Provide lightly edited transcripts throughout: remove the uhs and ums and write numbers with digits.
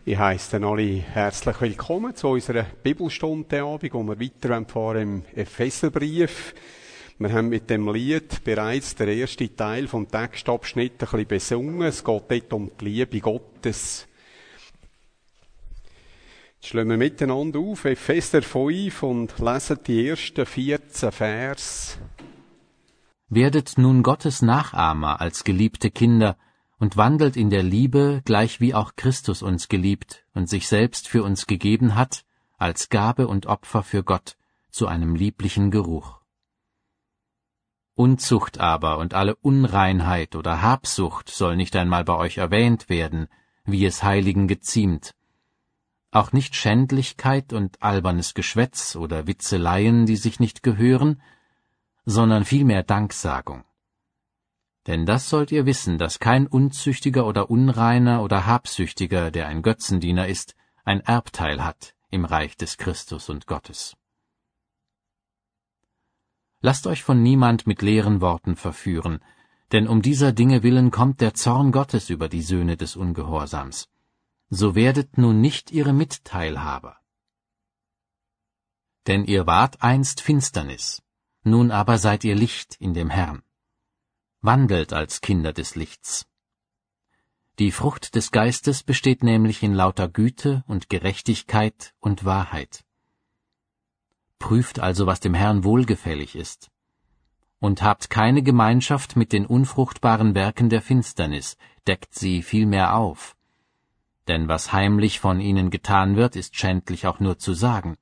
Ich heisse alle herzlich willkommen zu unserer Bibelstunde Abend, wo wir weiterfahren im Epheserbrief. Wir haben mit dem Lied bereits den ersten Teil vom Textabschnitt ein bisschen besungen. Es geht dort um die Liebe Gottes. Jetzt schlagen wir miteinander auf, Epheser 5, und lesen die ersten 14 Vers. Werdet nun Gottes Nachahmer als geliebte Kinder und wandelt in der Liebe, gleich wie auch Christus uns geliebt und sich selbst für uns gegeben hat, als Gabe und Opfer für Gott, zu einem lieblichen Geruch. Unzucht aber und alle Unreinheit oder Habsucht soll nicht einmal bei euch erwähnt werden, wie es Heiligen geziemt. Auch nicht Schändlichkeit und albernes Geschwätz oder Witzeleien, die sich nicht gehören, sondern vielmehr Danksagung. Denn das sollt ihr wissen, dass kein Unzüchtiger oder Unreiner oder Habsüchtiger, der ein Götzendiener ist, ein Erbteil hat im Reich des Christus und Gottes. Lasst euch von niemand mit leeren Worten verführen, denn um dieser Dinge willen kommt der Zorn Gottes über die Söhne des Ungehorsams. So werdet nun nicht ihre Mitteilhaber. Denn ihr wart einst Finsternis, nun aber seid ihr Licht in dem Herrn. Wandelt als Kinder des Lichts. Die Frucht des Geistes besteht nämlich in lauter Güte und Gerechtigkeit und Wahrheit. Prüft also, was dem Herrn wohlgefällig ist. Und habt keine Gemeinschaft mit den unfruchtbaren Werken der Finsternis, deckt sie vielmehr auf. Denn was heimlich von ihnen getan wird, ist schändlich auch nur zu sagen.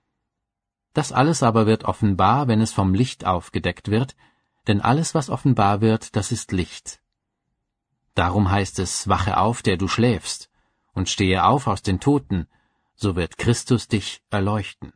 Das alles aber wird offenbar, wenn es vom Licht aufgedeckt wird, denn alles, was offenbar wird, das ist Licht. Darum heißt es, wache auf, der du schläfst, und stehe auf aus den Toten, so wird Christus dich erleuchten.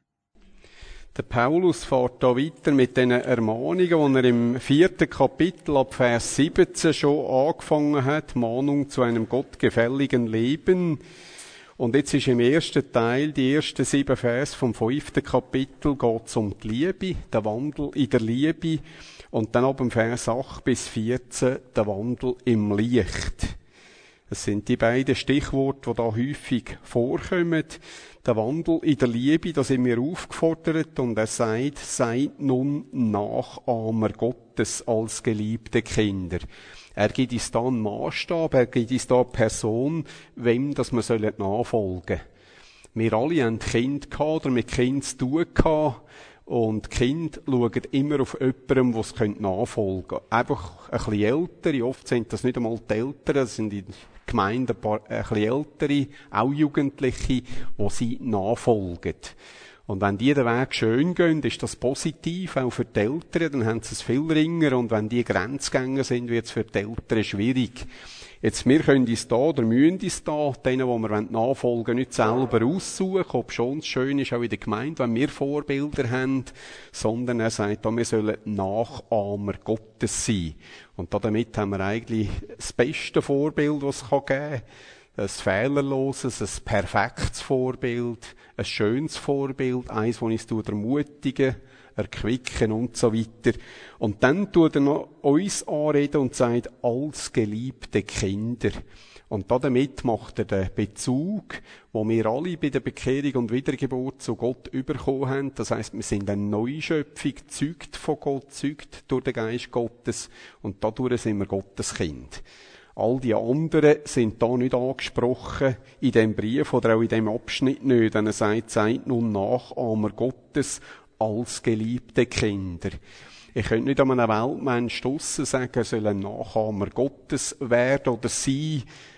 Der Paulus fährt da weiter mit den Ermahnungen, die er im 4. Kapitel ab Vers 17 schon angefangen hat, Mahnung zu einem gottgefälligen Leben. Und jetzt ist im ersten Teil, die ersten 7 Vers vom 5. Kapitel, geht es um die Liebe, den Wandel in der Liebe. Und dann ab dem Vers 8 bis 14, der Wandel im Licht. Das sind die beiden Stichworte, die da häufig vorkommen. Der Wandel in der Liebe, da sind wir aufgefordert, und er sagt, seid nun Nachahmer Gottes als geliebte Kinder. Er gibt uns da einen Maßstab, er gibt uns da eine Person, wem das wir nachfolgen sollen. Wir alle haben Kinder gehabt oder mit Kindern zu tun gehabt. Und die Kinder schauen immer auf jemanden, der es nachfolgen könnte. Einfach ein bisschen Ältere, oft sind das nicht einmal die Eltern, das sind in Gemeinden ein bisschen Ältere, auch Jugendliche, die sie nachfolgen. Und wenn die den Weg schön gehen, ist das positiv, auch für die Eltern, dann haben sie es viel ringer, und wenn die Grenzgänger sind, wird es für die Eltern schwierig. Jetzt, wir können uns da, oder müssen uns da, denen, die wir nachfolgen wollen, nicht selber aussuchen, ob schon es schön ist, auch in der Gemeinde, wenn wir Vorbilder haben, sondern er sagt, wir sollen Nachahmer Gottes sein. Und damit haben wir eigentlich das beste Vorbild, das es geben kann. Ein fehlerloses, ein perfektes Vorbild, ein schönes Vorbild, eins, das uns ermutigen, erquicken und so weiter. Und dann tut er noch uns anreden und sagt, als geliebte Kinder. Und damit macht er den Bezug, wo wir alle bei der Bekehrung und Wiedergeburt zu Gott bekommen haben. Das heisst, wir sind eine Neuschöpfung, gezeugt von Gott, gezeugt durch den Geist Gottes, und dadurch sind wir Gottes Kind. All die anderen sind da nicht angesprochen in dem Brief oder auch in dem Abschnitt nicht. Denn er sagt, seid nun Nachahmer Gottes als geliebte Kinder. Ich könnte nicht an einem Weltmensch draussen sagen, er soll ein Nachahmer Gottes werden oder sein.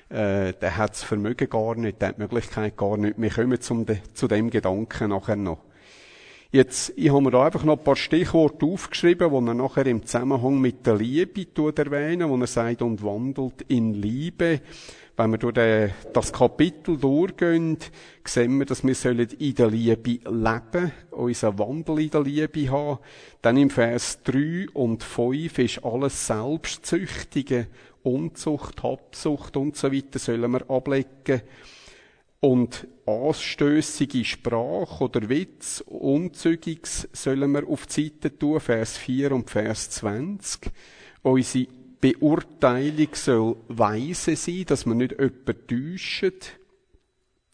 Der hat das Vermögen gar nicht, der hat die Möglichkeit gar nicht. Wir kommen zu dem Gedanken nachher noch. Jetzt, ich habe mir da einfach noch ein paar Stichworte aufgeschrieben, die er nachher im Zusammenhang mit der Liebe erwähnen, wo er sagt, und wandelt in Liebe. Wenn wir durch das Kapitel durchgehen, sehen wir, dass wir in der Liebe leben, unseren Wandel in der Liebe haben. Dann im Vers 3 und 5 ist alles Selbstsüchtige, Unzucht, Habsucht und so weiter sollen wir ablegen. Und anstössige Sprache oder Witz, Unzügiges sollen wir auf die Seite tun, Vers 4 und Vers 20. Unsere Beurteilung soll weise sein, dass wir nicht jemanden täuschen.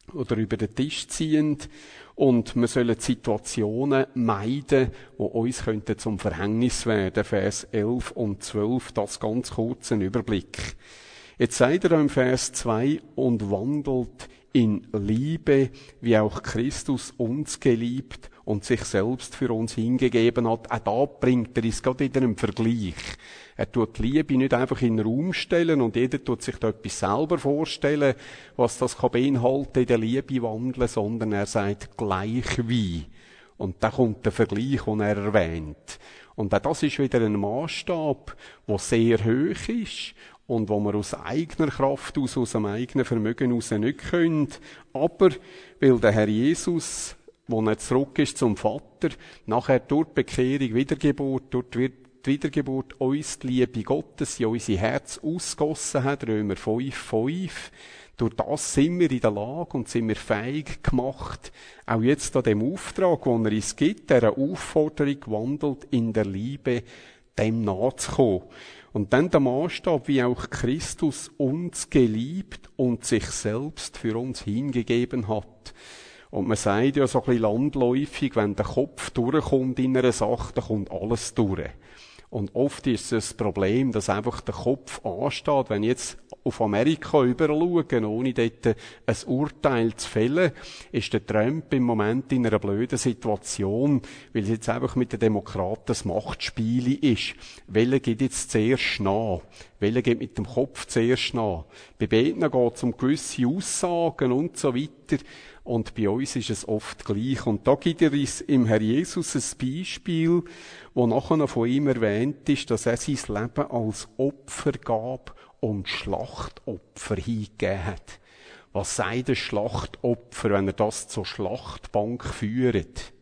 oder über den Tisch ziehen. Und wir sollen Situationen meiden, die uns könnten zum Verhängnis werden. Vers 11 und 12, das ganz kurz ein Überblick. Jetzt sagt er im Vers 2, und wandelt in Liebe, wie auch Christus uns geliebt und sich selbst für uns hingegeben hat. Auch da bringt er es gerade wieder einen Vergleich. Er tut die Liebe nicht einfach in den Raum stellen und jeder tut sich da etwas selber vorstellen, was das kann beinhalten, in der Liebe wandeln, sondern er sagt gleich wie. Und da kommt der Vergleich, den er erwähnt. Und auch das ist wieder ein Maßstab, der sehr hoch ist und wo wir aus eigener Kraft, aus dem eigenen Vermögen heraus nicht können. Aber weil der Herr Jesus, wo er zurück ist zum Vater, nachher durch die Bekehrung, Wiedergeburt, durch die Wiedergeburt uns die Liebe Gottes in unser Herz ausgossen hat, Römer 5,5. Durch das sind wir in der Lage und sind wir fähig gemacht, auch jetzt an dem Auftrag, den er uns gibt, dieser Aufforderung wandelt in der Liebe, dem nachzukommen. Und dann der Maßstab, wie auch Christus uns geliebt und sich selbst für uns hingegeben hat. Und man sagt ja so ein bisschen landläufig, wenn der Kopf durchkommt in einer Sache, dann kommt alles durch. Und oft ist es das Problem, dass einfach der Kopf ansteht. Wenn ich jetzt auf Amerika überschaue, ohne dort ein Urteil zu fällen, ist der Trump im Moment in einer blöden Situation, weil es jetzt einfach mit den Demokraten das Machtspiel ist. Welcher geht jetzt zuerst nach? Welcher geht mit dem Kopf zuerst nach? Bei beiden geht es um gewisse Aussagen und so weiter. Und bei uns ist es oft gleich. Und da gibt er uns im Herr Jesus ein Beispiel, wo nachher noch von ihm erwähnt ist, dass er sein Leben als Opfer gab und Schlachtopfer hingegeben hat. Was sagt ein Schlachtopfer, wenn er das zur Schlachtbank führt?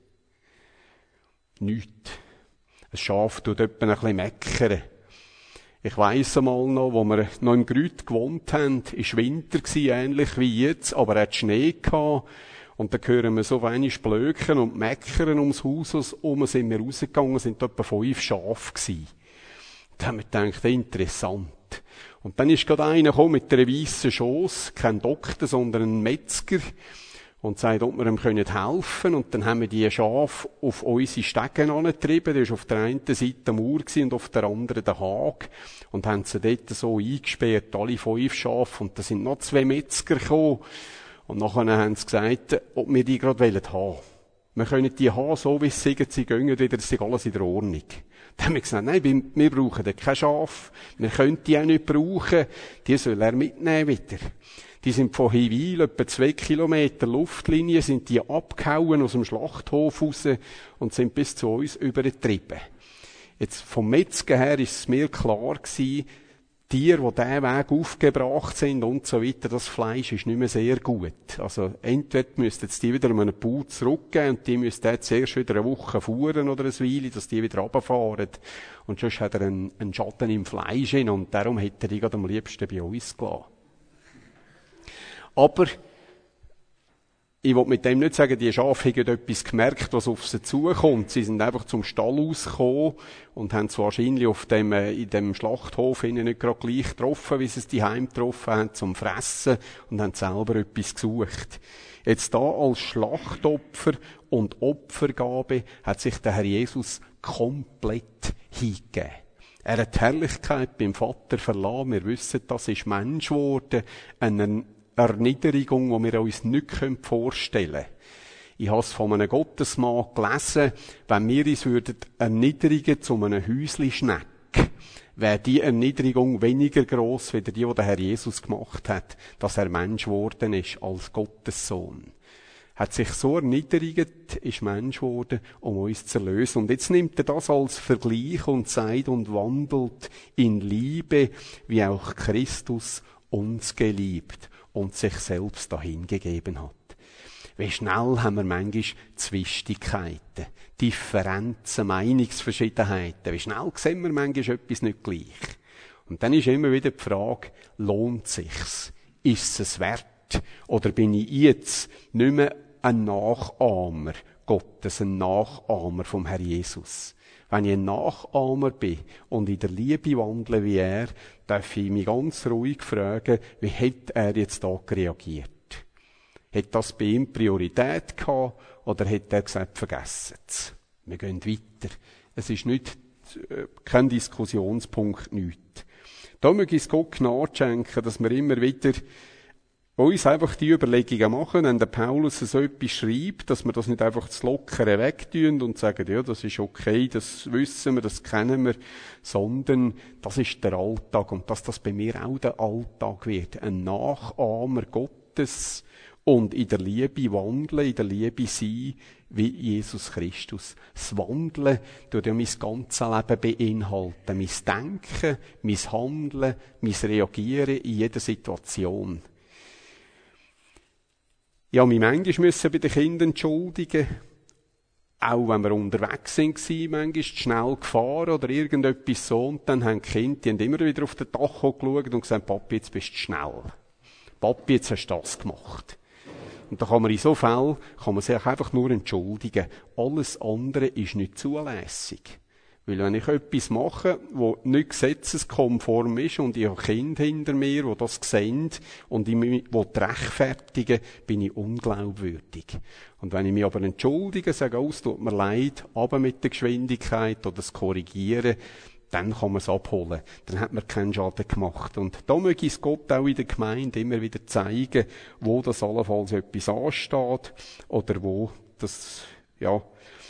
Nichts. Ein Schaf tut etwa ein bisschen meckern. Ich weiss einmal noch, wo wir noch im Grüt gewohnt haben, ist Winter gsi, ähnlich wie jetzt, aber er hat Schnee gehabt. Und dann hören wir so wenig Blöken und Meckern ums Haus herum, sind wir rausgegangen, sind etwa 5 Schafe gsi. Da haben wir gedacht, interessant. Und dann ist gerade einer gekommen mit einer weissen Schoss, kein Doktor, sondern ein Metzger, und sagt, ob wir ihm helfen können. Und dann haben wir die Schafe auf unsere Stegen angetrieben. Der war auf der einen Seite der Mauer und auf der anderen der Hag. Und haben sie dort so eingesperrt, alle 5 Schafe. Und da sind noch 2 Metzger gekommen. Und nachher haben sie gesagt, ob wir die gerade haben wollen. Wir können die haben, so wie sie sagen, sie gehen wieder, das ist alles in der Ordnung. Dann haben wir gesagt, nein, wir brauchen da kein Schaf. Wir können die auch nicht brauchen. Die soll er mitnehmen wieder. Die sind von Hiwil, etwa 2 Kilometer Luftlinie, sind die abgehauen aus dem Schlachthof raus und sind bis zu uns übergetrieben. Jetzt vom Metzger her ist es mir klar gewesen, Tiere, die diesen Weg aufgebracht sind und so weiter, das Fleisch ist nicht mehr sehr gut. Also entweder müssten die wieder um einen Bau zurückgeben und die müssten jetzt zuerst wieder eine Woche fahren oder eine Weile, dass die wieder runterfahren. Und sonst hat er einen Schaden im Fleisch hin und darum hätte er die gerade am liebsten bei uns gelassen. Aber ich will mit dem nicht sagen, die Schafe haben etwas gemerkt, was auf sie zukommt. Sie sind einfach zum Stall rausgekommen und haben es wahrscheinlich in dem Schlachthof nicht gerade gleich getroffen, wie sie es daheim getroffen haben, zum Fressen und haben selber etwas gesucht. Jetzt da als Schlachtopfer und Opfergabe hat sich der Herr Jesus komplett hingegeben. Er hat die Herrlichkeit beim Vater verlassen. Wir wissen, das ist Mensch geworden. Eine Erniedrigung, die wir uns nicht vorstellen können. Ich habe es von einem Gottesmann gelesen, wenn wir uns erniedrigen zu einem Häusli-Schneck, wäre die Erniedrigung weniger gross, wie die der Herr Jesus gemacht hat, dass er Mensch geworden ist als Gottessohn. Hat sich so erniedrigt, ist Mensch geworden, um uns zu erlösen. Und jetzt nimmt er das als Vergleich und sagt und wandelt in Liebe, wie auch Christus uns geliebt und sich selbst dahingegeben hat. Wie schnell haben wir manchmal Zwistigkeiten, Differenzen, Meinungsverschiedenheiten. Wie schnell sehen wir manchmal etwas nicht gleich. Und dann ist immer wieder die Frage, lohnt sich's? Ist es wert? Oder bin ich jetzt nicht mehr ein Nachahmer Gottes, ein Nachahmer vom Herr Jesus? Wenn ich ein Nachahmer bin und in der Liebe wandle wie er, darf ich mich ganz ruhig fragen, wie hätte er jetzt da reagiert? Hat das bei ihm Priorität gehabt oder hat er gesagt, vergessen es? Wir gehen weiter. Es ist nicht, kein Diskussionspunkt, nichts. Da möge es Gott Gnade schenken, dass wir immer wieder uns einfach die Überlegungen machen, wenn der Paulus so etwas schreibt, dass wir das nicht einfach zu Lockere wegtun und sagen, ja, das ist okay, das wissen wir, das kennen wir, sondern das ist der Alltag und dass das bei mir auch der Alltag wird. Ein Nachahmer Gottes und in der Liebe wandeln, in der Liebe sein, wie Jesus Christus. Das Wandeln tut ja mein ganzes Leben beinhalten. Mein Denken, mein Handeln, mein Reagieren in jeder Situation. Ja, mich manchmal müssen bei den Kindern entschuldigen. Auch wenn wir unterwegs waren, manchmal schnell gefahren oder irgendetwas so. Und dann haben die Kinder, die haben immer wieder auf den Tacho geschaut und gesagt, Papi, jetzt bist du schnell. Papi, jetzt hast du das gemacht. Und da kann man in so Fällen, sich einfach nur entschuldigen. Alles andere ist nicht zulässig. Weil wenn ich etwas mache, das nicht gesetzeskonform ist und ich habe Kinder hinter mir, die das sehen und ich mich rechtfertigen, bin ich unglaubwürdig. Und wenn ich mich aber entschuldige, sage, oh, es tut mir leid, aber mit der Geschwindigkeit oder das Korrigieren, dann kann man es abholen. Dann hat man keinen Schaden gemacht. Und da möge es Gott auch in der Gemeinde immer wieder zeigen, wo das allenfalls etwas ansteht oder wo das, ja.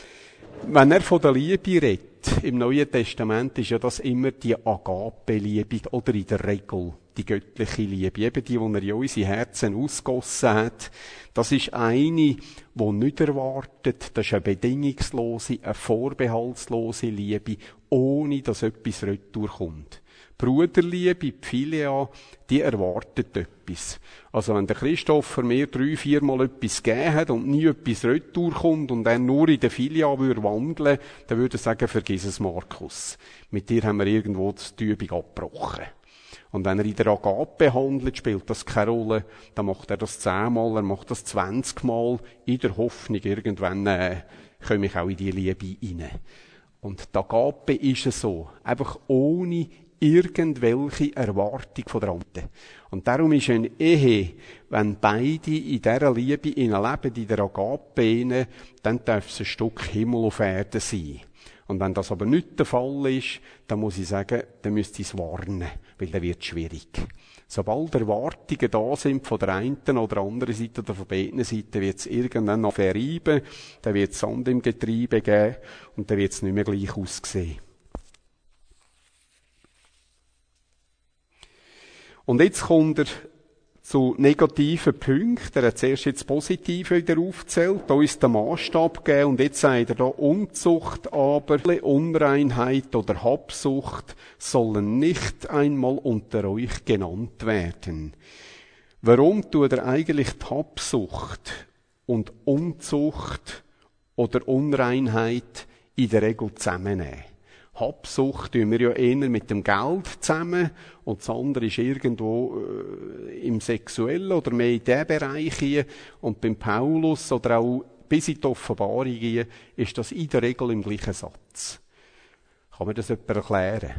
Wenn er von der Liebe redet, im Neuen Testament ist ja das immer die Agape-Liebe oder in der Regel die göttliche Liebe. Eben die er in unsere Herzen ausgossen hat. Das ist eine, die nicht erwartet. Das ist eine bedingungslose, eine vorbehaltslose Liebe, ohne dass etwas retour kommt. Bruderliebe, Philia, die erwartet etwas. Also wenn der Christopher mir 3-4 Mal etwas gegeben hat und nie etwas retour kommt und er nur in der Philia würde wandeln, dann würde er sagen, vergiss es, Markus. Mit dir haben wir irgendwo die Übung abgebrochen. Und wenn er in der Agape handelt, spielt das keine Rolle. Dann macht er das 10 Mal, er macht das 20 Mal, in der Hoffnung, irgendwann komme ich auch in die Liebe rein. Und die Agape ist es so. Einfach ohne irgendwelche Erwartung von der anderen. Und darum ist eine Ehe, wenn beide in dieser Liebe leben, in der Agape, dann darf es ein Stück Himmel auf Erde sein. Und wenn das aber nicht der Fall ist, dann muss ich sagen, dann müsste ich es warnen, weil dann wird es schwierig. Sobald Erwartungen da sind von der einen oder anderen Seite oder von beiden Seiten, wird es irgendwann noch verreiben, dann wird es Sand im Getriebe geben und dann wird es nicht mehr gleich aussehen. Und jetzt kommt er zu negativen Punkten. Er hat zuerst jetzt Positive wieder aufgezählt, da ist der Maßstab gegeben und jetzt sagt er da, Unzucht aber, Unreinheit oder Habsucht sollen nicht einmal unter euch genannt werden. Warum tut er eigentlich die Habsucht und Unzucht oder Unreinheit in der Regel zusammennehmen? Habsucht tun wir ja eher mit dem Geld zusammen und das andere ist irgendwo im Sexuellen oder mehr in diesem Bereich hier. Und beim Paulus oder auch bis in die Offenbarung hier ist das in der Regel im gleichen Satz. Kann mir das jemand erklären?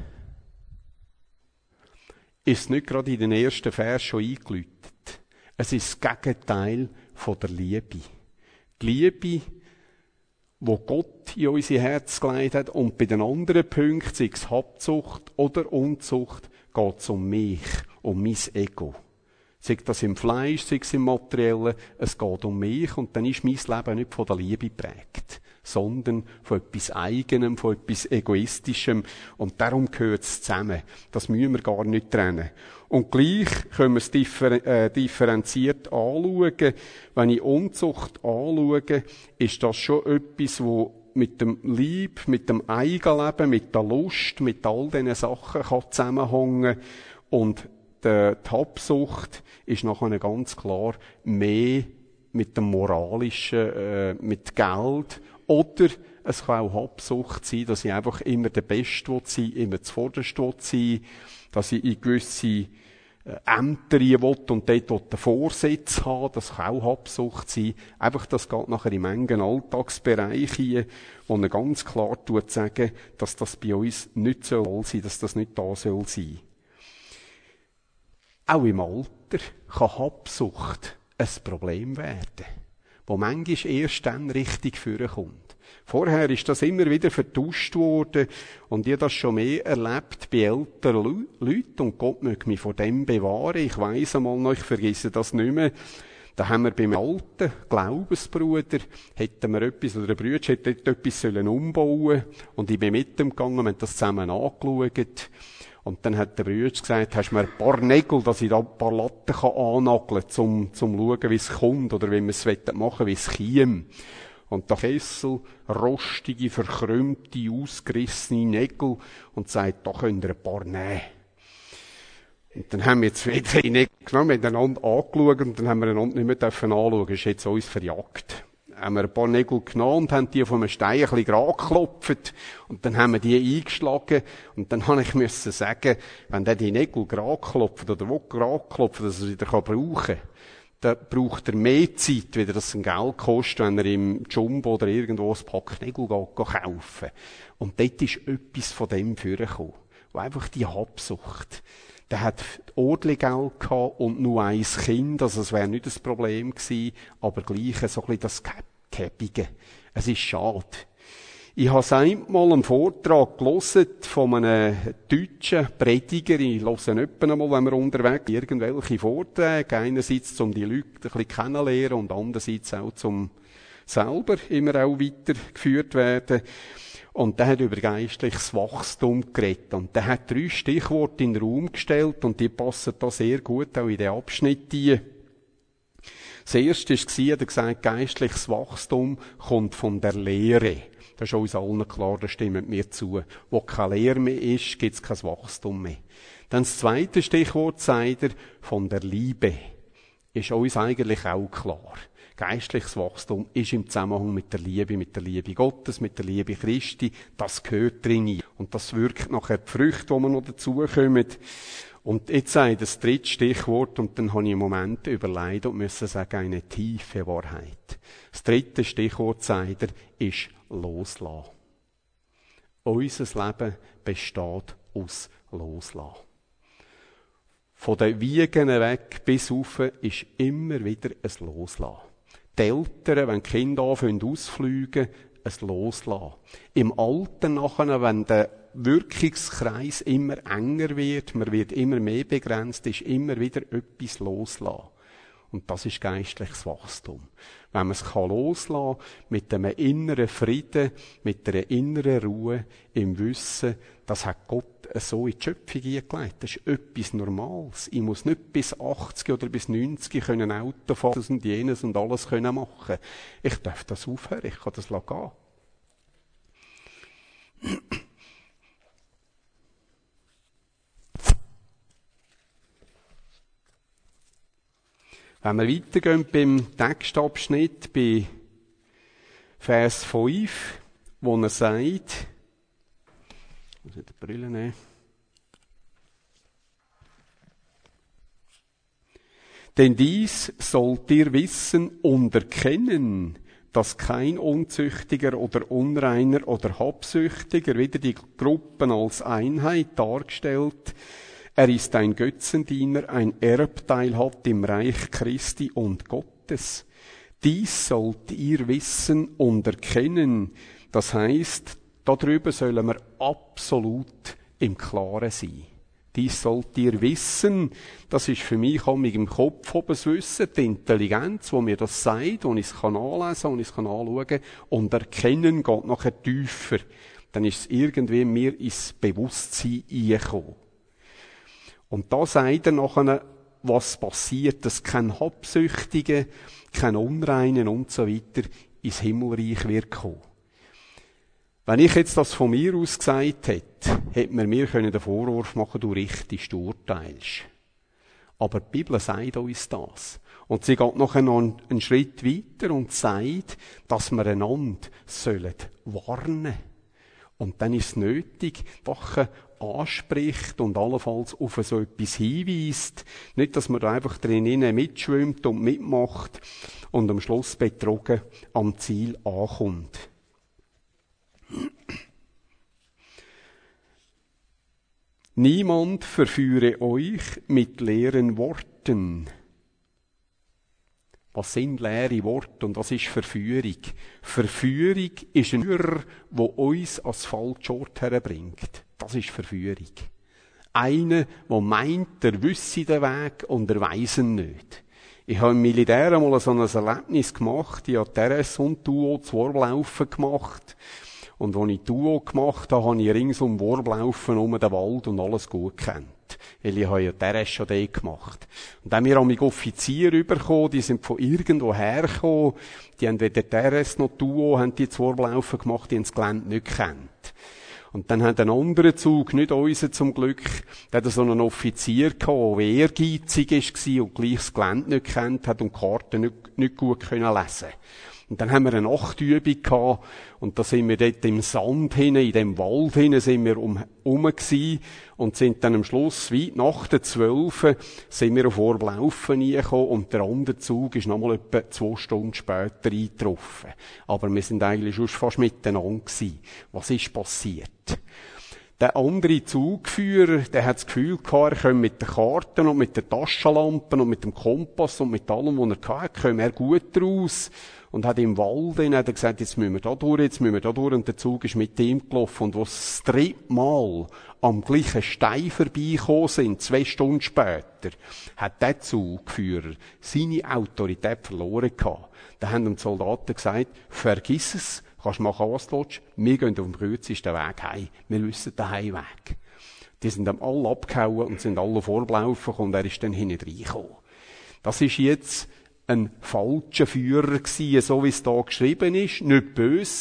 Ist es nicht gerade in den ersten Vers schon eingeläutet? Es ist das Gegenteil von der Liebe. Die Liebe, wo Gott in unser Herz gelegt hat. Und bei den anderen Punkten, sei es Habsucht oder Unzucht, geht es um mich, um mein Ego. Sei das im Fleisch, sei es im Materiellen, es geht um mich und dann ist mein Leben nicht von der Liebe geprägt, sondern von etwas Eigenem, von etwas Egoistischem. Und darum gehört es zusammen. Das müssen wir gar nicht trennen. Und gleich können wir es differenziert anschauen. Wenn ich Unzucht anschaue, ist das schon etwas, wo mit dem Lieb, mit dem Eigenleben, mit der Lust, mit all diesen Sachen kann zusammenhängen. Und die Habsucht ist nachher ganz klar mehr mit dem Moralischen, mit Geld. Oder es kann auch Habsucht sein, dass ich einfach immer der Beste sein will, immer zuvorderst sein will, dass ich in gewisse Ämter will und dort den Vorsitz haben. Das kann auch Habsucht sein. Einfach, das geht nachher in manchen Alltagsbereichen, wo er ganz klar sagen, dass das bei uns nicht soll sein, dass das nicht da soll sein. Auch im Alter kann Habsucht ein Problem werden, wo manchmal erst dann richtig vorkommt. Vorher ist das immer wieder vertuscht worden und ich habe das schon mehr erlebt bei älteren Leuten und Gott möge mich vor dem bewahren. Ich weiss einmal noch, ich vergesse das nicht mehr. Da haben wir beim alten Glaubensbruder, hätten wir etwas, oder der Bruder hätte etwas umbauen sollen und ich bin mit ihm gegangen, wir haben das zusammen angeschaut. Und dann hat der Bruder gesagt, hast du mir ein paar Nägel, dass ich da ein paar Latten annageln kann, zum schauen, wie es kommt, oder wie wir es machen, wie es käme. Und der Kessel, rostige, verkrümmte, ausgerissene Nägel, und sagt, da könnt ihr ein paar nehmen. Und dann haben wir jetzt wieder die Nägel genommen, miteinander angeschaut, und dann haben wir einander nicht mehr anschauen. Das ist jetzt uns verjagt. Haben wir ein paar Nägel genommen und haben die von einem Stein ein bisschen gerade geklopft. Und dann haben wir die eingeschlagen. Und dann habe ich müssen sagen, wenn der die Nägel gerade klopft, oder wo gerade klopft, dass er es wieder brauchen kann, dann braucht er mehr Zeit, wie das ein Geld kostet, wenn er im Jumbo oder irgendwo ein Pack Nägel kaufen. Und dort ist etwas von dem vorgekommen. Wo einfach die Habsucht. Der hat ordentlich Geld gehabt und nur ein Kind, also es wäre nicht das Problem gewesen, aber gleich so ein bisschen das Käppige. Es ist schade. Ich habe einmal einen Vortrag gelesen von einem deutschen Prediger. Ich höre nicht einmal, wenn wir unterwegs sind, irgendwelche Vorträge. Einerseits, um die Leute ein bisschen kennenzulernen und andererseits auch, zum selber immer auch weitergeführt werden. Und der hat über geistliches Wachstum geredet. Und der hat 3 Stichworte in den Raum gestellt und die passen da sehr gut auch in den Abschnitt ein. Das erste war, hat er gesagt, geistliches Wachstum kommt von der Lehre. Das ist uns allen klar, da stimmen mir zu. Wo keine Lehre mehr ist, gibt es kein Wachstum mehr. Dann das zweite Stichwort sagt er, von der Liebe. Ist uns eigentlich auch klar. Geistliches Wachstum ist im Zusammenhang mit der Liebe Gottes, mit der Liebe Christi. Das gehört drin. Und das wirkt nachher die Früchte, die wir noch dazukommen. Und jetzt sei das dritte Stichwort, und dann habe ich einen Moment überlegt und müssen sagen, eine tiefe Wahrheit. Das dritte Stichwort, sagt er, ist loslassen. Unser Leben besteht aus Loslassen. Von den Wiegen weg bis rauf ist immer wieder ein Loslassen. Die Eltern, wenn die Kinder anfangen ausfliegen, ein Loslassen. Im Alter nachher, wenn der Wirkungskreis immer enger wird, man wird immer mehr begrenzt, ist immer wieder etwas loslassen. Und das ist geistliches Wachstum. Wenn man es loslassen kann, mit einem inneren Frieden, mit einer inneren Ruhe, im Wissen, das hat Gott so in die Schöpfung eingelegt. Das ist etwas Normales. Ich muss nicht bis 80 oder bis 90 können Auto fahren und jenes und alles können machen. Ich darf das aufhören, ich kann das gehen. Wenn wir weitergehen beim Textabschnitt, bei Vers 5, wo er sagt, ich muss die Brille nehmen. Denn dies sollt ihr wissen und erkennen, dass kein Unzüchtiger oder Unreiner oder Habsüchtiger, wieder die Gruppen als Einheit dargestellt, er ist ein Götzendiener, ein Erbteil hat im Reich Christi und Gottes. Dies sollt ihr wissen und erkennen. Das heisst, darüber sollen wir absolut im Klaren sein. Dies sollt ihr wissen. Das ist für mich auch mit dem Kopf oben das Wissen, die Intelligenz, wo mir das sagt, wo ich es anlesen kann, wo ich es anschauen kann. Und erkennen geht nachher tiefer. Dann ist es irgendwie mir ins Bewusstsein eingekommen. Und da sagt er nachher, was passiert, dass kein Habsüchtiger, kein Unreinen und so weiter ins Himmelreich wird kommen. Wenn ich jetzt das von mir aus gesagt hätte man mir den Vorwurf machen, du richtest, du urteilst. Aber die Bibel sagt uns das. Und sie geht nachher noch einen Schritt weiter und sagt, dass wir einander warnen sollen. Und dann ist es nötig, doch anspricht und allenfalls auf so etwas hinweist. Nicht, dass man da einfach drinnen mitschwimmt und mitmacht und am Schluss betrogen am Ziel ankommt. Niemand verführe euch mit leeren Worten. Was sind leere Worte und was ist Verführung? Verführung ist ein Führer, der uns ans falsche Ort herbringt. Das ist Verführung. Einer, der meint, er wüsste den Weg und er weiss ihn nicht. Ich habe im Militär einmal so ein Erlebnis gemacht. Ich habe Teres und Duo das Warblaufen gemacht. Und als ich Duo gemacht habe, habe ich rings um Warblaufen um den Wald und alles gut gekannt. Weil ich habe ja Teres schon dort gemacht. Und dann haben wir Offiziere bekommen, die sind von irgendwo hergekommen. Die haben weder Teres noch Duo, haben die das Warblaufen gemacht, die haben das Gelände nicht gekannt. Und dann hat ein anderer Zug, nicht unser zum Glück, der hat so einen Offizier gehabt, der ehrgeizig war und gleich das Gelände nicht gekannt hat und die Karten nicht gut lesen konnte. Und dann haben wir eine Nachtübung gehabt, und da sind wir dort im Sand hinein, in dem Wald hinein, sind wir gewesen, und sind dann am Schluss, weit nach der 12, sind wir auf Warblaufen reingekommen, und der andere Zug ist nochmal etwa 2 Stunden später eingetroffen. Aber wir sind eigentlich schon fast miteinander gewesen. Was ist passiert? Der andere Zugführer, der hat das Gefühl gehabt, er könne mit den Karten und mit den Taschenlampen und mit dem Kompass und mit allem, was er hatte, komme er gut raus. Und hat im Wald, hat er gesagt, jetzt müssen wir da durch, und der Zug ist mit ihm gelaufen. Und als das 3. Mal am gleichen Stein vorbeigekommen sind, 2 Stunden später, hat der Zugführer seine Autorität verloren gehabt. Da haben die Soldaten gesagt, vergiss es, kannst machen, was du willst, wir gehen auf dem kürzesten Weg heim. Wir wissen den Heimweg. Die sind dann alle abgehauen und sind alle vorgelaufen und er ist dann hinten reingekommen. Das ist jetzt ein falscher Führer gewesen, so wie es da geschrieben ist, nicht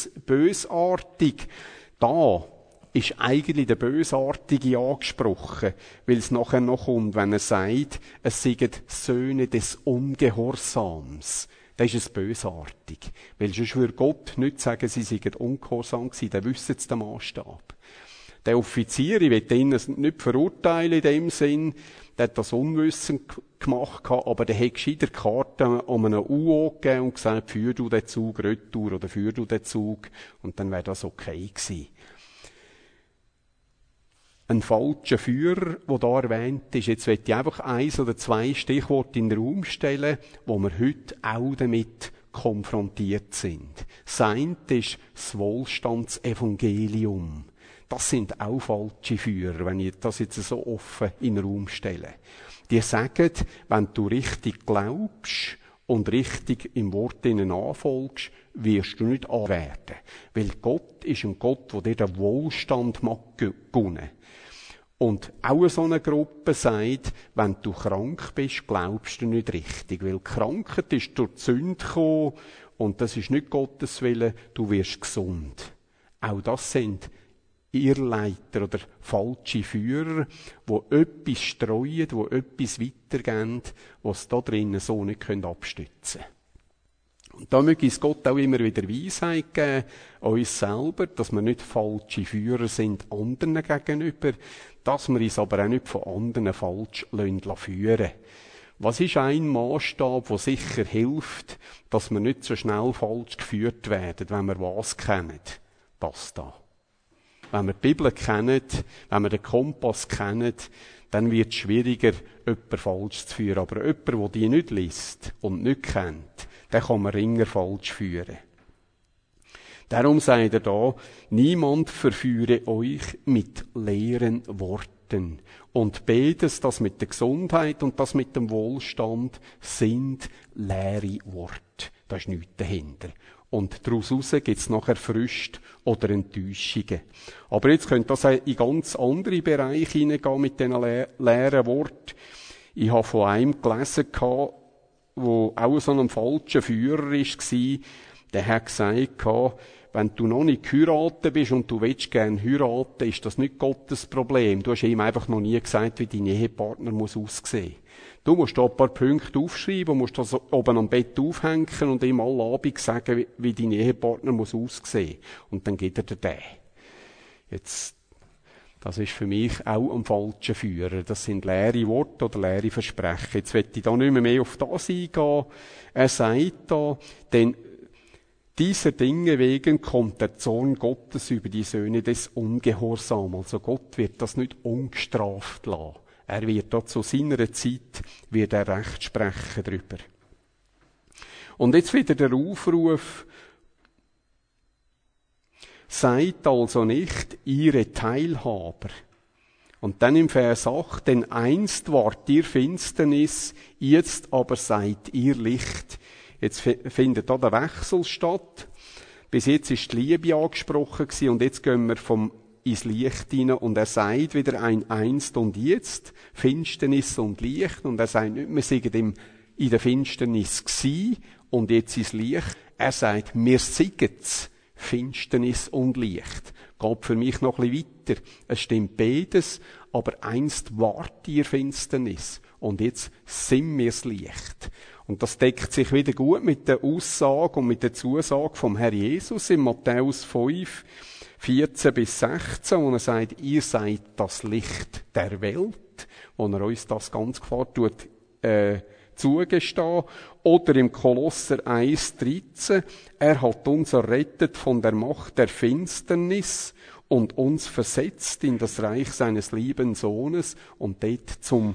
bösartig. Da ist eigentlich der Bösartige angesprochen, weil es nachher noch kommt, wenn er sagt, es seien Söhne des Ungehorsams. Das ist es bösartig. Weil sonst würde Gott nicht sagen, sie seien ungehorsam gewesen, dann wüssten sie den Maßstab. Der Offizier, ich will ihn nicht verurteilen in dem Sinn, der hat das unwissend gemacht, aber der hat gescheiter Karten um einen UO gegeben und gesagt, führ du den Zug retour oder führ du den Zug, und dann wäre das okay gewesen. Ein falscher Führer, der da erwähnt ist. Jetzt möchte ich einfach 1 oder 2 Stichworte in den Raum stellen, wo wir heute auch damit konfrontiert sind. Das eine ist das Wohlstandsevangelium. Das sind auch falsche Führer, wenn ich das jetzt so offen in den Raum stelle. Die sagen, wenn du richtig glaubst und richtig im Wort ihnen anfolgst, wirst du nicht anwerden. Weil Gott ist ein Gott, der dir den Wohlstand mag gönnen. Und auch so eine Gruppe sagt, wenn du krank bist, glaubst du nicht richtig. Weil Krankheit ist durch die Sünde gekommen und das ist nicht Gottes Wille, du wirst gesund. Auch das sind Irrleiter oder falsche Führer, die etwas streuen, die etwas weitergeben, was da drinnen so nicht abstützen können. Und da möge es Gott auch immer wieder Weisheit geben, uns selber, dass wir nicht falsche Führer sind anderen gegenüber, dass wir uns aber auch nicht von anderen falsch führen lassen. Was ist ein Maßstab, der sicher hilft, dass wir nicht so schnell falsch geführt werden, wenn wir was kennen? Das da. Wenn wir die Bibel kennen, wenn wir den Kompass kennen, dann wird es schwieriger, jemanden falsch zu führen. Aber jemand, der die nicht liest und nicht kennt, den kann man ringer falsch führen. Darum sagt er da, niemand verführe euch mit leeren Worten. Und beides, das mit der Gesundheit und das mit dem Wohlstand, sind leere Worte. Da ist nichts dahinter. Und daraus gibt es nachher Früchte oder Enttäuschungen. Aber jetzt könnte das in ganz andere Bereiche hineingehen mit diesen leeren Worten. Ich habe von einem gelesen, der auch so ein falscher Führer war. Der hat gesagt, wenn du noch nicht geheiratet bist und du willst gerne heiraten, ist das nicht Gottes Problem. Du hast ihm einfach noch nie gesagt, wie dein Ehepartner muss aussehen. Du musst da ein paar Punkte aufschreiben, musst das oben am Bett aufhängen und ihm alle Abend sagen, wie dein Ehepartner muss aussehen. Und dann gibt er dir den. Jetzt, das ist für mich auch ein falscher Führer. Das sind leere Worte oder leere Versprechen. Jetzt will ich da nicht mehr auf das eingehen. Er sagt da, denn dieser Dinge wegen kommt der Zorn Gottes über die Söhne des Ungehorsams. Also Gott wird das nicht ungestraft lassen. Er wird da zu seiner Zeit, wird er Recht sprechen darüber. Und jetzt wieder der Aufruf, seid also nicht ihre Teilhaber. Und dann im Vers 8, denn einst wart ihr Finsternis, jetzt aber seid ihr Licht. Jetzt findet da der Wechsel statt. Bis jetzt ist die Liebe angesprochen gewesen, und jetzt gehen wir ins Licht hinein, und er sagt wieder ein Einst und Jetzt, Finsternis und Licht, und er sagt nicht, wir seien in der Finsternis gsi und jetzt ins Licht. Er sagt, wir siegen's, Finsternis und Licht. Geht für mich noch ein bisschen weiter. Es stimmt beides, aber einst wart ihr Finsternis und jetzt sind wir das Licht. Und das deckt sich wieder gut mit der Aussage und mit der Zusage vom Herr Jesus in Matthäus 5, 14 bis 16, wo er sagt, ihr seid das Licht der Welt, wo er uns das ganz klar zugestehen. Oder im Kolosser 1, 13, er hat uns errettet von der Macht der Finsternis und uns versetzt in das Reich seines lieben Sohnes und dort zum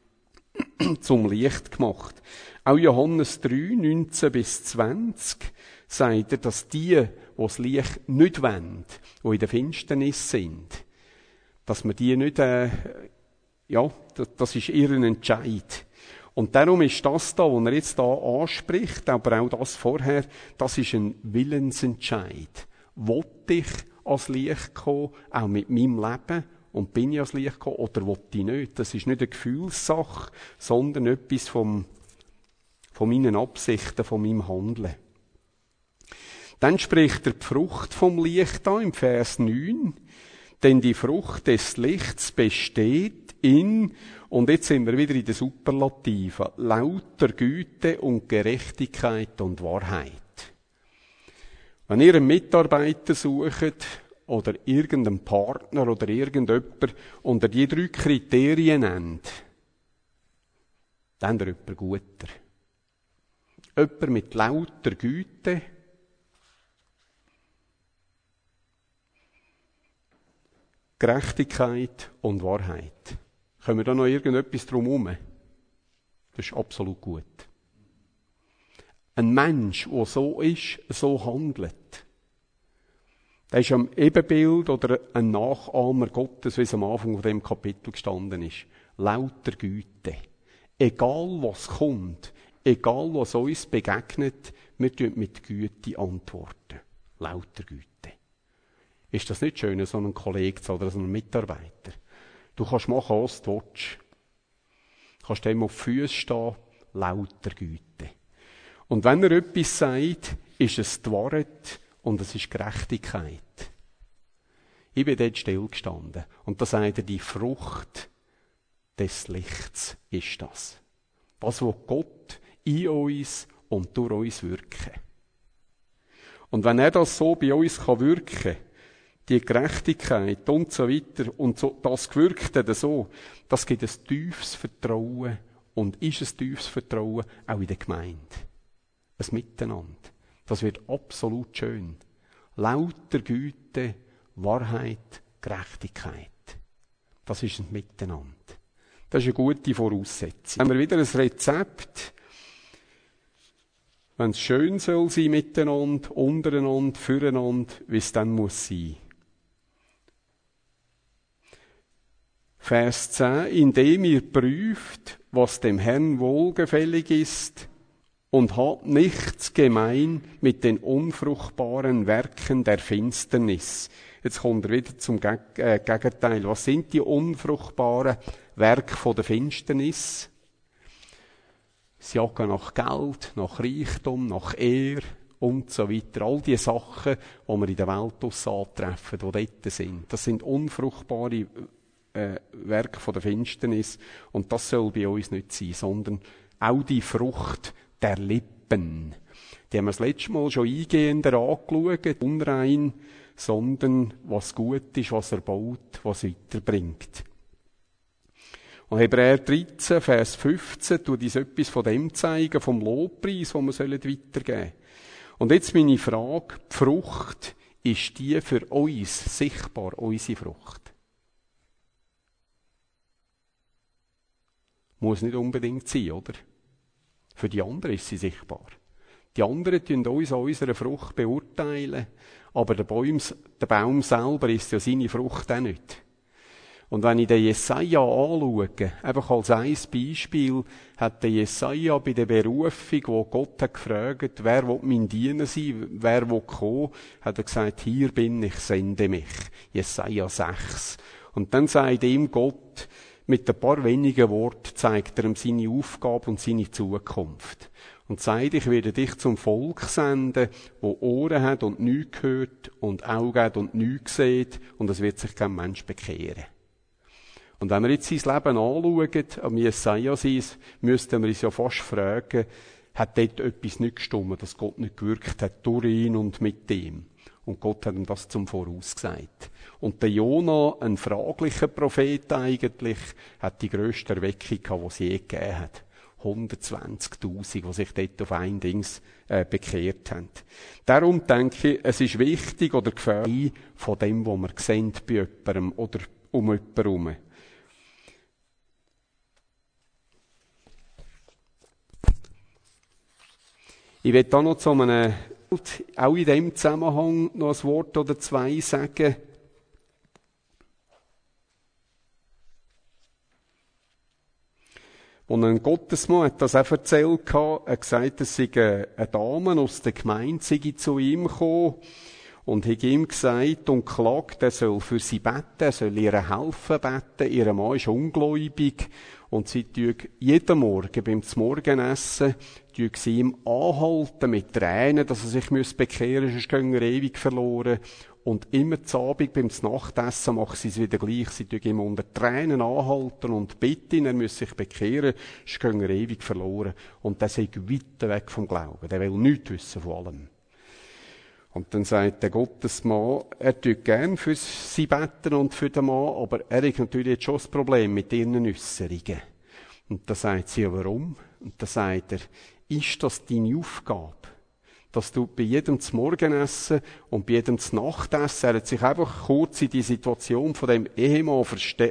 Licht gemacht. Auch Johannes 3, 19 bis 20 sagt er, dass die das Licht nicht wollen, die in der Finsternis sind, dass man die nicht, das ist ihren Entscheid. Und darum ist das da, was er jetzt da anspricht, aber auch das vorher, das ist ein Willensentscheid. Wollte ich ans Licht kommen, auch mit meinem Leben, und bin ich ans Licht gekommen, oder wollte ich nicht? Das ist nicht eine Gefühlssache, sondern etwas von meinen Absichten, von meinem Handeln. Dann spricht er die Frucht vom Licht an, im Vers 9. Denn die Frucht des Lichts besteht in, und jetzt sind wir wieder in den Superlativen, lauter Güte und Gerechtigkeit und Wahrheit. Wenn ihr einen Mitarbeiter sucht, oder irgendeinen Partner oder irgendjemand unter die 3 Kriterien nennt, dann ist jemand guter. Jemand mit lauter Güte, Gerechtigkeit und Wahrheit. Können wir da noch irgendetwas drum herum? Das ist absolut gut. Ein Mensch, der so ist, so handelt, der ist ein Ebenbild oder ein Nachahmer Gottes, wie es am Anfang von dem Kapitel gestanden ist. Lauter Güte. Egal was kommt, egal was uns begegnet, wir tun mit Güte antworten. Lauter Güte. Ist das nicht schön, so einen Kollegen oder so einen Mitarbeiter? Du kannst machen, was du willst. Du kannst dem auf die Füße stehen, lauter Güte. Und wenn er etwas sagt, ist es die Wahrheit und es ist Gerechtigkeit. Ich bin dort stillgestanden. Und da sagt er, die Frucht des Lichts ist das. Das, was Gott in uns und durch uns wirken. Und wenn er das so bei uns wirken kann, die Gerechtigkeit und so weiter, und so, das gewirkt hat so, das gibt ein tiefes Vertrauen und ist ein tiefes Vertrauen auch in der Gemeinde. Ein Miteinander. Das wird absolut schön. Lauter Güte, Wahrheit, Gerechtigkeit. Das ist ein Miteinander. Das ist eine gute Voraussetzung. Haben wir wieder ein Rezept, wenn es schön soll sein miteinander, untereinander, füreinander, wie es dann muss sein. Vers 10, indem ihr prüft, was dem Herrn wohlgefällig ist, und hat nichts gemein mit den unfruchtbaren Werken der Finsternis. Jetzt kommt er wieder zum Gegenteil. Was sind die unfruchtbaren Werke von der Finsternis? Sie jagen nach Geld, nach Reichtum, nach Ehre und so weiter. All die Sachen, die wir in der Welt antreffen, die dort sind. Das sind unfruchtbare Werke von der Finsternis. Und das soll bei uns nicht sein, sondern auch die Frucht der Lippen. Die haben wir das letzte Mal schon eingehender angeschaut. Unrein, sondern was gut ist, was erbaut, was weiterbringt. Und Hebräer 13, Vers 15, tut uns etwas von dem zeigen, vom Lobpreis, den wir weitergeben sollen. Und jetzt meine Frage, die Frucht, ist die für uns sichtbar, unsere Frucht? Muss nicht unbedingt sein, oder? Für die anderen ist sie sichtbar. Die anderen tun uns an unserer Frucht beurteilen, aber der Baum selber isst ja seine Frucht auch nicht. Und wenn ich den Jesaja anschaue, einfach als ein Beispiel, hat der Jesaja bei der Berufung, wo Gott hat gefragt, wer will mein Diener sein, wer will kommen, hat er gesagt, hier bin ich, sende mich. Jesaja 6. Und dann sagt ihm Gott, mit ein paar wenigen Worten zeigt er ihm seine Aufgabe und seine Zukunft. Und sagt, ich werde dich zum Volk senden, wo Ohren hat und nichts hört und Augen hat und nichts sieht, und es wird sich kein Mensch bekehren. Und wenn wir jetzt sein Leben anschauen, am Jesaja sein, müssten wir uns ja fast fragen, hat dort etwas nicht gestimmt, dass Gott nicht gewirkt hat durch ihn und mit ihm. Und Gott hat ihm das zum Voraus gesagt. Und der Jona, ein fraglicher Prophet eigentlich, hat die grösste Erweckung gehabt, die es je gegeben hat. 120.000, die sich dort auf ein Dings bekehrt haben. Darum denke ich, es ist wichtig oder gefährlich von dem, was wir sehen bei jemandem oder um jemanden herum. Ich will da noch zu einem, auch in dem Zusammenhang noch ein Wort oder zwei sagen. Und ein Gottesmann hat das auch erzählt, er hat gesagt, es sei eine Dame aus der Gemeinde sei zu ihm gekommen und hat ihm gesagt und geklagt, er soll für sie beten, er soll ihr helfen beten, ihr Mann ist ungläubig und sie tue jeden Morgen beim Morgenessen sie ihm anhalten mit Tränen, dass er sich bekehren müsse, sonst gehen er ewig verloren. Und immer zu Abend beim Nachtessen macht sie es wieder gleich. Sie tun ihm unter Tränen anhalten und bitten, er müsse sich bekehren, sonst gehen er ewig verloren. Und der sei weit weg vom Glauben. Der will nichts wissen von allem. Und dann sagt der Gottesmann, er tut gern für sie beten und für den Mann, aber er hat natürlich jetzt schon das Problem mit ihren Äusserungen. Und da sagt sie, ja, warum? Und da sagt er, ist das deine Aufgabe? Dass du bei jedem zum Morgenessen und bei jedem zum Nachtessen, er hat sich einfach kurz in die Situation von dem Ehemann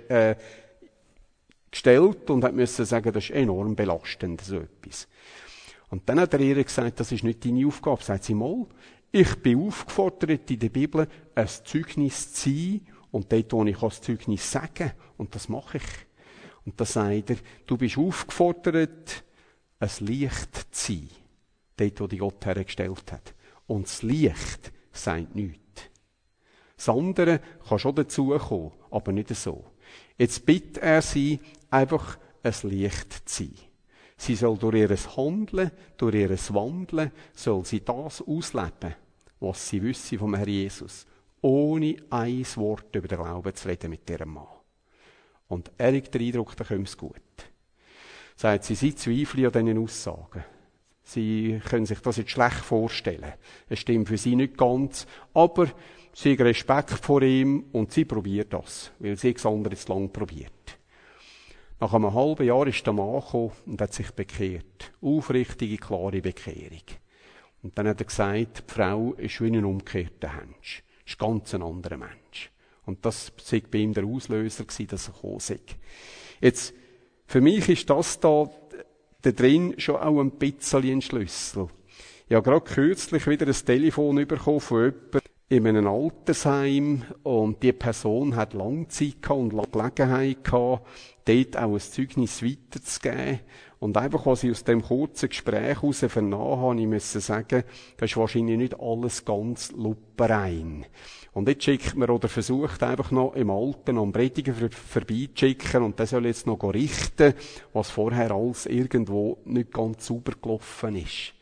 gestellt und hat müssen sagen, das ist enorm belastend, so etwas. Und dann hat er ihr gesagt, das ist nicht deine Aufgabe. Sagt sie mal, ich bin aufgefordert in der Bibel, ein Zeugnis zu sein und dort, wo ich das Zeugnis sagen und das mache ich. Und da sagt er, du bist aufgefordert, ein Licht zu sein. Dort, wo die Gott hergestellt hat. Und das Licht sagt nichts. Das andere kann schon dazukommen, aber nicht so. Jetzt bittet er sie, einfach ein Licht zu sein. Sie soll durch ihr Handeln, durch ihr Wandeln, soll sie das ausleben, was sie wüsste vom Herrn Jesus. Ohne ein Wort über den Glauben zu reden mit ihrem Mann. Und er hat den Eindruck, da kommt es gut. Sagt sie zweifelt an diesen Aussagen. Sie können sich das jetzt schlecht vorstellen. Es stimmt für sie nicht ganz, aber sie haben Respekt vor ihm und sie probiert das, weil sie das andere jetzt lang probiert. Nach einem halben Jahr ist der Mann gekommen und hat sich bekehrt. Aufrichtige, klare Bekehrung. Und dann hat er gesagt, die Frau ist wie ein umgekehrter Mensch. Ist ganz ein anderer Mensch. Und das war bei ihm der Auslöser, dass er gekommen sei. Jetzt, für mich ist das da drin schon auch ein bisschen ein Schlüssel. Ich habe gerade kürzlich wieder ein Telefon bekommen von jemandem in einem Altersheim und die Person hat lange Zeit gehabt und lange Gelegenheit gehabt, dort auch ein Zeugnis weiterzugeben. Und einfach, was ich aus dem kurzen Gespräch heraus vernommen habe, ich müssen sagen, das ist wahrscheinlich nicht alles ganz luperein. Und jetzt schickt man oder versucht einfach noch im Alten am Prediger vorbeizuschicken und der soll jetzt noch richten, was vorher alles irgendwo nicht ganz sauber gelaufen ist.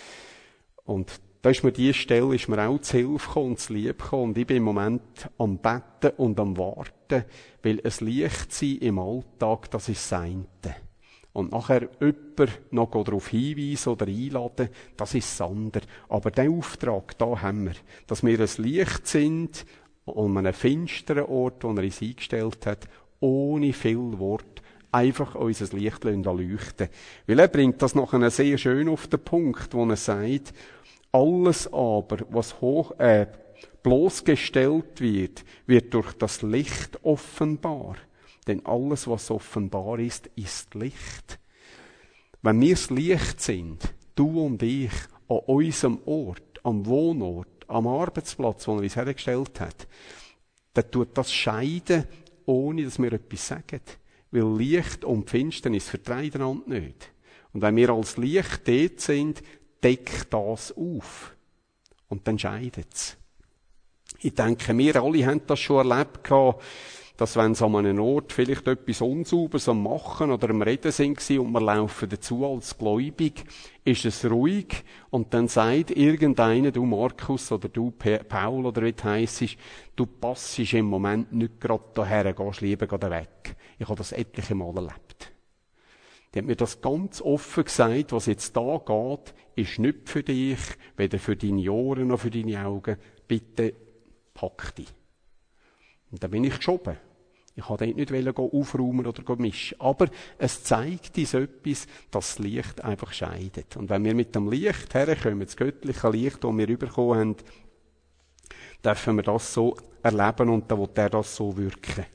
Und da ist mir diese Stelle auch zu Hilfe gekommen und zu lieb gekommen. Und ich bin im Moment am Betten und am Warten, weil ein Licht sein im Alltag, das ist das eine. Und nachher jemanden noch darauf hinweisen oder einladen, das ist das andere. Aber den Auftrag, da haben wir. Dass wir ein Licht sind, an einem finsteren Ort, wo er uns eingestellt hat, ohne viel Wort, einfach unser Licht leuchten. Weil er bringt das nachher sehr schön auf den Punkt, wo er sagt, alles aber, was bloßgestellt wird, wird durch das Licht offenbar. Denn alles, was offenbar ist, ist Licht. Wenn wir das Licht sind, du und ich, an unserem Ort, am Wohnort, am Arbeitsplatz, wo er uns hergestellt hat, dann tut das scheiden, ohne dass wir etwas sagen. Weil Licht und Finsternis vertreiben einander nicht. Und wenn wir als Licht dort sind, deckt das auf. Und dann scheidet es. Ich denke, wir alle haben das schon erlebt, dass wenn sie an einem Ort vielleicht etwas Unsauberes am Machen oder am Reden sind und wir laufen dazu als Gläubig, ist es ruhig und dann sagt irgendeiner, du Markus oder du Paul oder wie du heissest, du passest im Moment nicht gerade daher, gehst lieber gerade weg. Ich habe das etliche Mal erlebt. Die hat mir das ganz offen gesagt, was jetzt da geht, ist nicht für dich, weder für deine Ohren noch für deine Augen. Bitte pack dich. Und dann bin ich geschoben. Ich wollte dort nicht aufräumen oder mischen. Aber es zeigt uns etwas, dass das Licht einfach scheidet. Und wenn wir mit dem Licht herkommen, das göttliche Licht, das wir bekommen haben, dürfen wir das so erleben und dann wird das so wirken.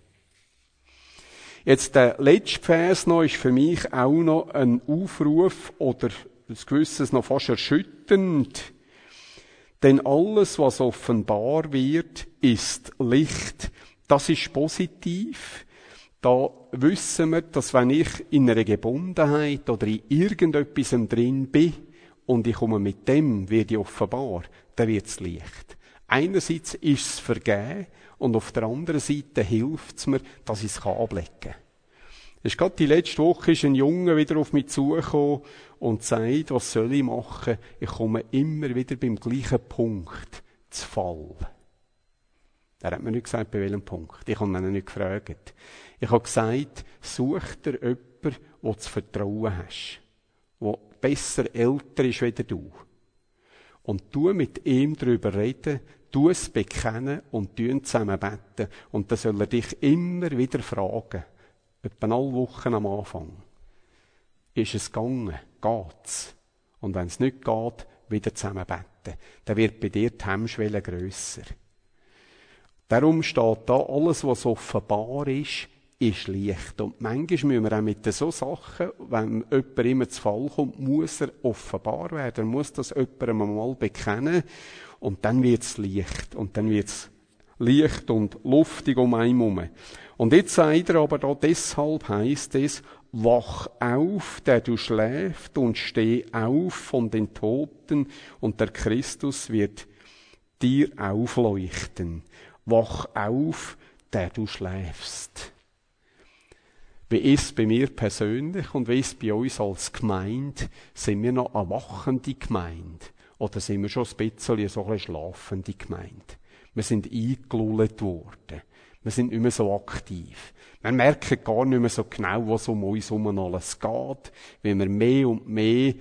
Jetzt der letzte Vers noch ist für mich auch noch ein Aufruf oder das Gewisses noch fast erschütternd. Denn alles, was offenbar wird, ist Licht. Das ist positiv. Da wissen wir, dass wenn ich in einer Gebundenheit oder in irgendetwas drin bin und ich komme mit dem, werde ich offenbar, dann wird es Licht. Einerseits ist es vergeben und auf der anderen Seite hilft es mir, dass ich es ablegen kann. Es ist gerade die letzte Woche ist ein Junge wieder auf mich zugekommen und sagt, was soll ich machen? Ich komme immer wieder beim gleichen Punkt zu Fall. Er hat mir nicht gesagt, bei welchem Punkt. Ich habe ihn nicht gefragt. Ich habe gesagt, such dir jemanden, wo du zu vertrauen hast. Der besser älter ist als du. Und du mit ihm darüber reden, du es bekennen und zusammen beten. Und dann soll er dich immer wieder fragen. Etwa alle Wochen am Anfang. Ist es gegangen? Geht's? Und wenn es nicht geht, wieder zusammen beten. Dann wird bei dir die Hemmschwelle grösser. Darum steht da, alles was offenbar ist Licht. Und manchmal müssen wir auch mit so Sachen, wenn jemand immer zu Fall kommt, muss er offenbar werden. Er muss das jemandem mal bekennen. Und dann wird es Licht. Und dann wird es Licht und luftig um einen herum. Und jetzt sagt er aber da, deshalb heisst es, wach auf, der du schläfst, und steh auf von den Toten, und der Christus wird dir aufleuchten. Wach auf, der du schläfst. Wie ist es bei mir persönlich und wie ist es bei uns als Gemeinde? Sind wir noch eine wachende Gemeinde? Oder sind wir schon ein bisschen so eine schlafende Gemeinde? Wir sind eingelullt worden. Wir sind nicht mehr so aktiv. Wir merken gar nicht mehr so genau, was um uns herum alles geht. Wenn wir mehr und mehr,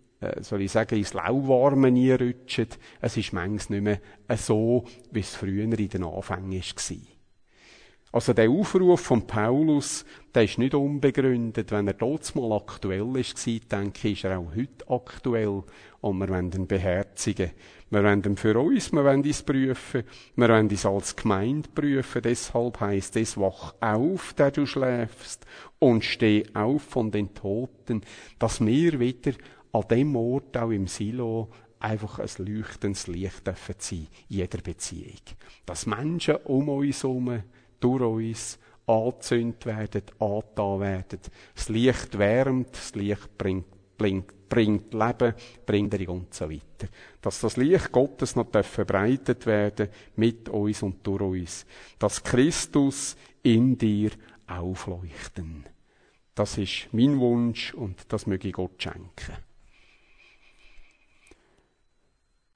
ins Lauwarme reinrutschen. Es ist manchmal nicht mehr so, wie es früher in den Anfängen war. Also der Aufruf von Paulus, der ist nicht unbegründet. Wenn er dort mal aktuell war, denke ich, ist er auch heute aktuell. Und wir wollen ihn beherzigen. Wir wollen ihn für uns, wir wollen ihn prüfen. Wir wollen ihn als Gemeinde prüfen. Deshalb heisst es, wach auf, der du schläfst, und steh auf von den Toten, dass wir wieder an dem Ort, auch im Silo, einfach ein leuchtendes Licht dürfen sein, in jeder Beziehung. Dass Menschen um uns herum, durch uns, angezündet werden, angetan werden. Das Licht wärmt, das Licht bringt Leben, bringt Erinnerung und so weiter. Dass das Licht Gottes noch verbreitet werden mit uns und durch uns. Dass Christus in dir aufleuchten. Das ist mein Wunsch und das möge ich Gott schenken.